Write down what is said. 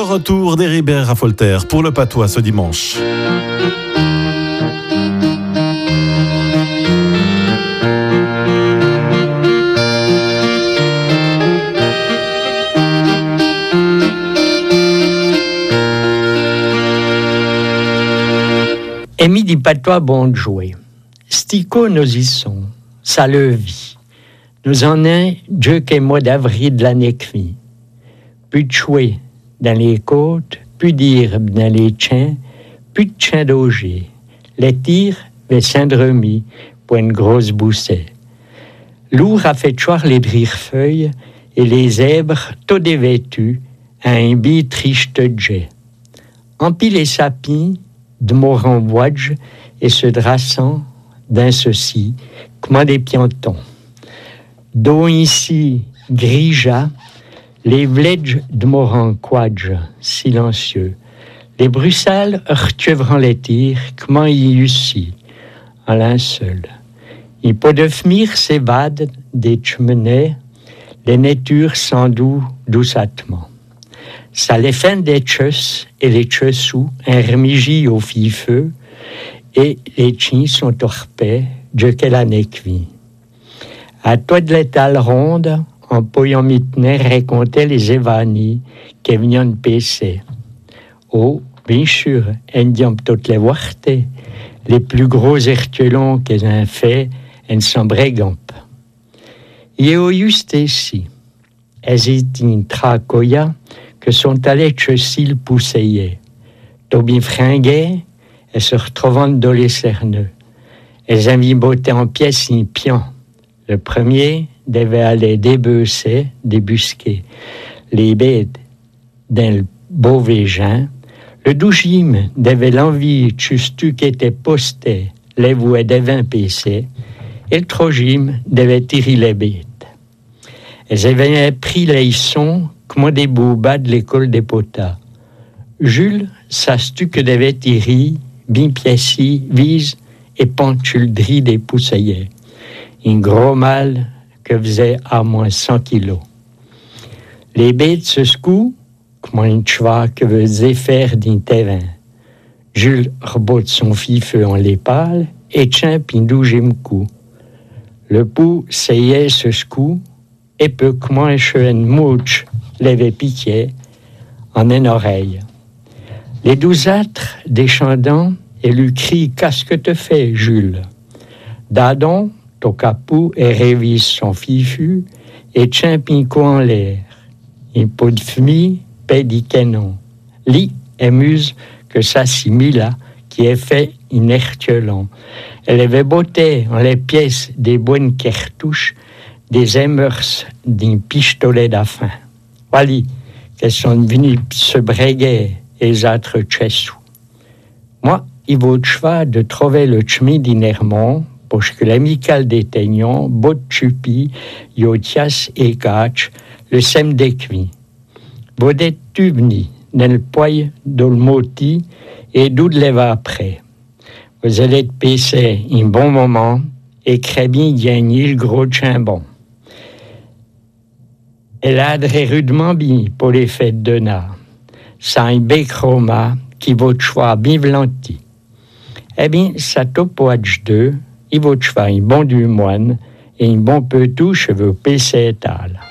retour d'Héribert à Folter pour le patois ce dimanche. Emi di patois bon de jouer. Stico nous y sont, ça le vit. Nous en est Dieu qu'est mois d'avril de l'année qui. Plus de chouet dans les côtes, plus d'herbe dans les champs, plus de champs d'auger. Les tirs, les syndromies, pour une grosse boussée. Lourd a fait choir les brire-feuilles et les zèbres, tout dévêtus, à un bi triche de jet. Empile les sapins, de mourant wadj et se drassant d'un ceci, comme des piantons. D'eau ici, grija, les vledges de mourant quadj, silencieux. Les bruxelles heurtievrant les tirs, comme y ici, en linceul. Il peut de fmir s'évade des cheminées, les natures sans doux doucettement. Ça les fin des chus et les chessous, un remigi au feu et les chiens sont torpés, Dieu qu'elle a néquvi. À toi de l'étal ronde, en poyant mitner, racontait les évanies qui venaient de PC. Oh, bien sûr, indiam toutes les voirtes, les plus gros ertelons qu'ils ont fait, en s'embrégamp. Et au juste ici, elles étaient tracoya, que sont allés chessil pousseiller. Tobin fringuait, et se retrouvant dans les cerneux. Elles avaient botté en pièces un pion. Le premier devait aller débusquer les bêtes dans le beau végin. Le douzième devait l'envie chustu qui était posté, les vouets devint PC, et le troisième devait tirer les bêtes. Elles avaient pris les sons comme des boubas de l'école des potas. Jules, sastu que devait tirer, bien pièci, vise et pentuldri des pousseillers. Un gros mal que faisait à moins 100 kilos. Les bêtes se secouent, comme un cheval que faisait faire d'un terrain. Jules rebotte son feu en l'épale et tient un douzième coup. Le pou seyait se secoue et peu comme un chien mouche l'avait piqué en une oreille. Les douzeâtres descendant et lui crient « Qu'est-ce que te fais, Jules ?» Dadon, au capou, et révise son fifu et tient pinco en l'air. Il pot de fumie, paie dit canon. Lit et muse que ça simila qui est fait inertiolon. Elle avait beauté en les pièces des bonnes cartouches des émeurs d'un pistolet d'afin. Voilà, qu'elles sont venues se bréguer les autres chessous. Moi, il vaut de cheval de trouver le chemin d'inermont, parce que l'amical des teignons, bot chupi, yotias et catch, le sem des cuits. Vaudet tubni, dans le poil de le moti, et d'où de l'eva après. Vous allez te passer un bon moment, et très bien gagner le gros chimbon. Elle a adré rudement bien pour les fêtes de Na. Ça un bec roma qui vaut de choix bien vlanti. Eh bien, ça topoage deux, il vaut de choix un bon du moine et un bon peu tout cheveux PC étal.